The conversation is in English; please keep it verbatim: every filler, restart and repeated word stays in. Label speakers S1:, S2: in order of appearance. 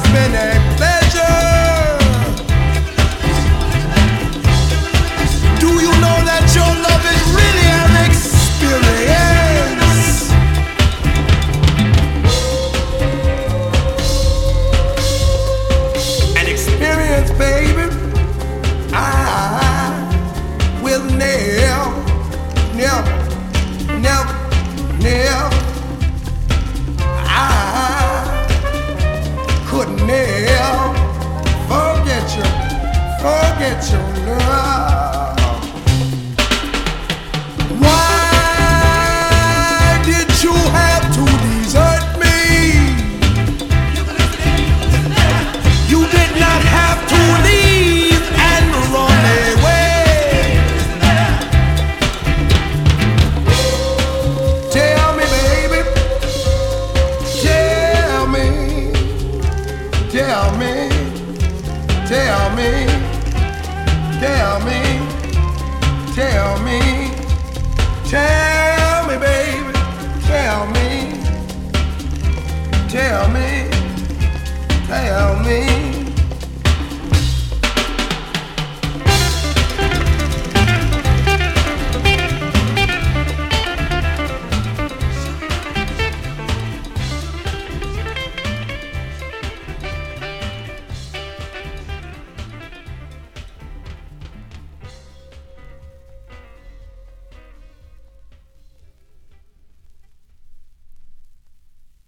S1: been a pleasure. Do you know that your love is really an experience? An experience, baby. I will never, never, never, never. I could never forget you, forget your love. Why did you have to desert me? You did not have to leave and run away. Tell me, baby, tell me, tell me, tell me, tell me, tell me, tell me, baby, tell me, tell me, tell me.